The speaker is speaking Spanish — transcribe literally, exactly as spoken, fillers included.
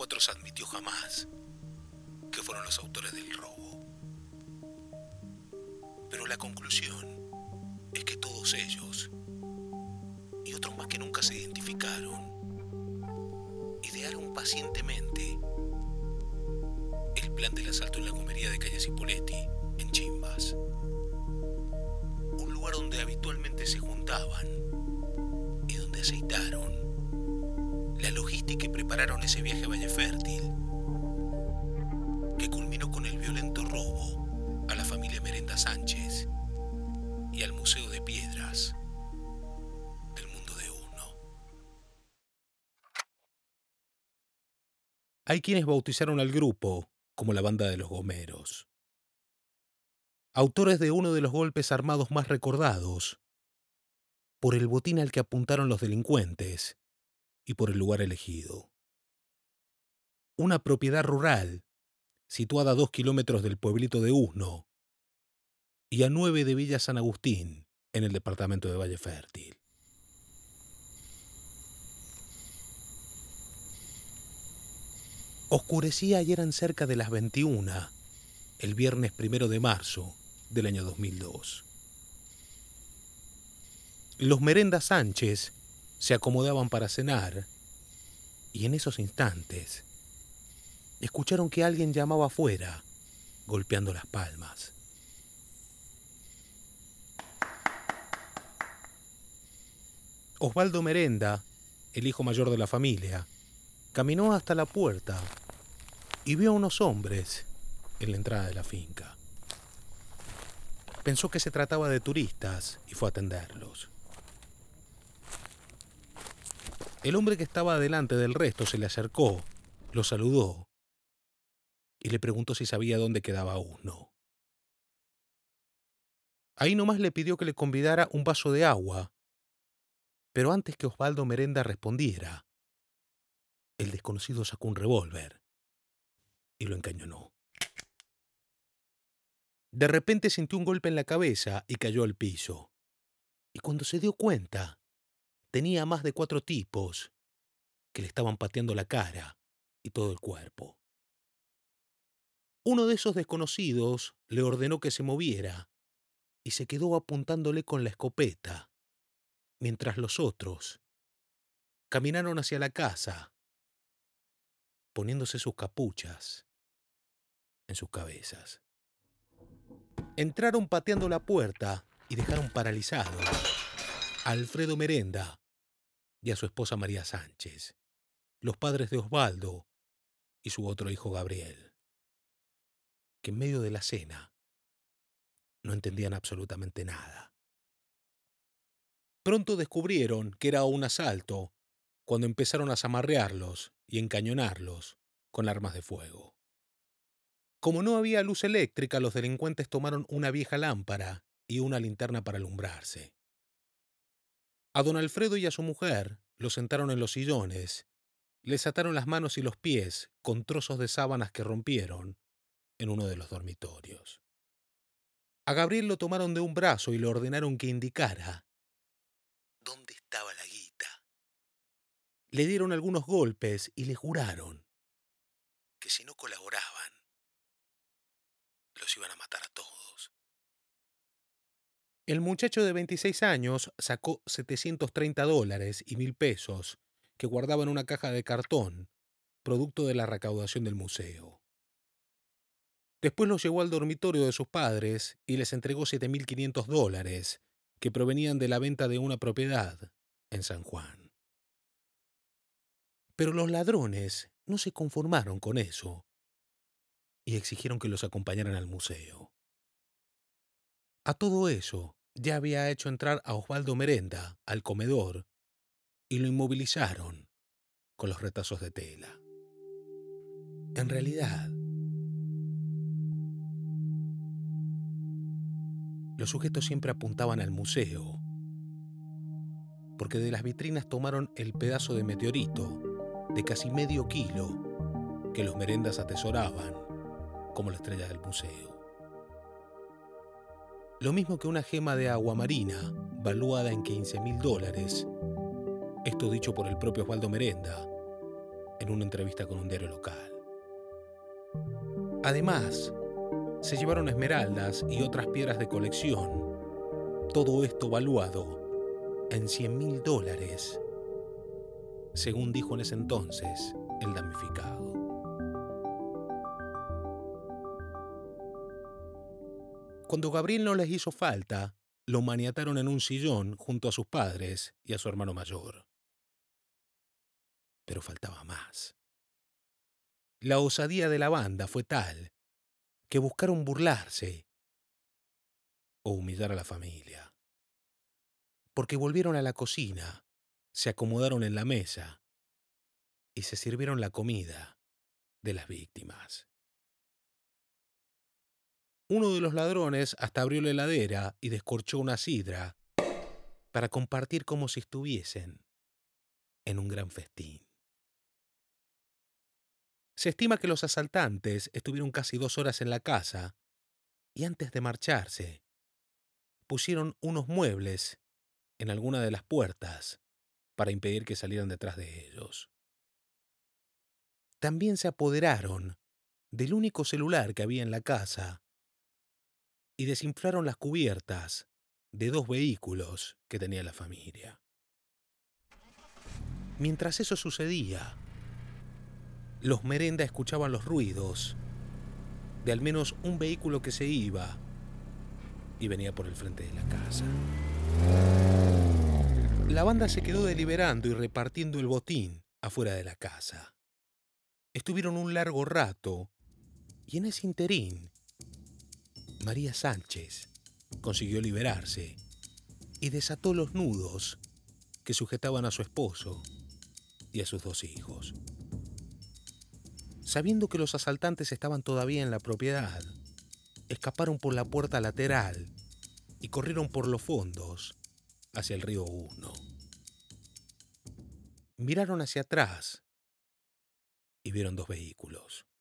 cuatro se admitió jamás que fueron los autores del robo. Pero la conclusión es que todos ellos, y otros más que nunca se identificaron, idearon pacientemente el plan del asalto en la comería de calle Cipolletti, en Chimbas. Un lugar donde habitualmente se juntaban y donde aceitaron la logística y prepararon ese viaje a Valle Fértil, que culminó con el violento robo a la familia Merenda Sánchez y al Museo de Piedras del Mundo de Uno. Hay quienes bautizaron al grupo como la Banda de los Gomeros, autores de uno de los golpes armados más recordados, por el botín al que apuntaron los delincuentes y por el lugar elegido. Una propiedad rural situada a dos kilómetros del pueblito de Usno y a nueve de Villa San Agustín, en el departamento de Valle Fértil. Oscurecía y eran cerca de las veintiuna, el viernes primero de marzo del año dos mil dos. Los Merenda Sánchez se acomodaban para cenar y en esos instantes escucharon que alguien llamaba afuera, golpeando las palmas. Osvaldo Merenda, el hijo mayor de la familia, caminó hasta la puerta y vio a unos hombres en la entrada de la finca. Pensó que se trataba de turistas y fue a atenderlos. El hombre que estaba delante del resto se le acercó, lo saludó y le preguntó si sabía dónde quedaba Usno. Ahí nomás le pidió que le convidara un vaso de agua, pero antes que Osvaldo Merenda respondiera, el desconocido sacó un revólver y lo encañonó. De repente sintió un golpe en la cabeza y cayó al piso. Y cuando se dio cuenta, tenía más de cuatro tipos que le estaban pateando la cara y todo el cuerpo. Uno de esos desconocidos le ordenó que se moviera y se quedó apuntándole con la escopeta, mientras los otros caminaron hacia la casa, poniéndose sus capuchas en sus cabezas. Entraron pateando la puerta y dejaron paralizados a Alfredo Merenda y a su esposa María Sánchez, los padres de Osvaldo y su otro hijo Gabriel, que en medio de la cena no entendían absolutamente nada. Pronto descubrieron que era un asalto cuando empezaron a zamarrearlos y encañonarlos con armas de fuego. Como no había luz eléctrica, los delincuentes tomaron una vieja lámpara y una linterna para alumbrarse. A don Alfredo y a su mujer los sentaron en los sillones, les ataron las manos y los pies con trozos de sábanas que rompieron en uno de los dormitorios. A Gabriel lo tomaron de un brazo y le ordenaron que indicara dónde estaba la guita. Le dieron algunos golpes y le juraron que si no colaboraban, los iban a matar a todos. El muchacho de veintiséis años sacó setecientos treinta dólares y mil pesos que guardaba en una caja de cartón, producto de la recaudación del museo. Después los llevó al dormitorio de sus padres y les entregó siete mil quinientos dólares que provenían de la venta de una propiedad en San Juan. Pero los ladrones no se conformaron con eso y exigieron que los acompañaran al museo. A todo eso, ya había hecho entrar a Osvaldo Merenda al comedor y lo inmovilizaron con los retazos de tela. En realidad, los sujetos siempre apuntaban al museo, porque de las vitrinas tomaron el pedazo de meteorito de casi medio kilo que los Merendas atesoraban como la estrella del museo. Lo mismo que una gema de agua marina valuada en quince mil dólares, esto dicho por el propio Osvaldo Merenda, en una entrevista con un diario local. Además, se llevaron esmeraldas y otras piedras de colección, todo esto valuado en cien mil dólares, según dijo en ese entonces el damnificado. Cuando Gabriel no les hizo falta, lo maniataron en un sillón junto a sus padres y a su hermano mayor. Pero faltaba más. La osadía de la banda fue tal que buscaron burlarse o humillar a la familia. Porque volvieron a la cocina, se acomodaron en la mesa y se sirvieron la comida de las víctimas. Uno de los ladrones hasta abrió la heladera y descorchó una sidra para compartir como si estuviesen en un gran festín. Se estima que los asaltantes estuvieron casi dos horas en la casa y antes de marcharse, pusieron unos muebles en alguna de las puertas para impedir que salieran detrás de ellos. También se apoderaron del único celular que había en la casa y desinflaron las cubiertas de dos vehículos que tenía la familia. Mientras eso sucedía, los Merenda escuchaban los ruidos de al menos un vehículo que se iba y venía por el frente de la casa. La banda se quedó deliberando y repartiendo el botín afuera de la casa. Estuvieron un largo rato y en ese interín, María Sánchez consiguió liberarse y desató los nudos que sujetaban a su esposo y a sus dos hijos. Sabiendo que los asaltantes estaban todavía en la propiedad, escaparon por la puerta lateral y corrieron por los fondos hacia el río Uno. Miraron hacia atrás y vieron dos vehículos.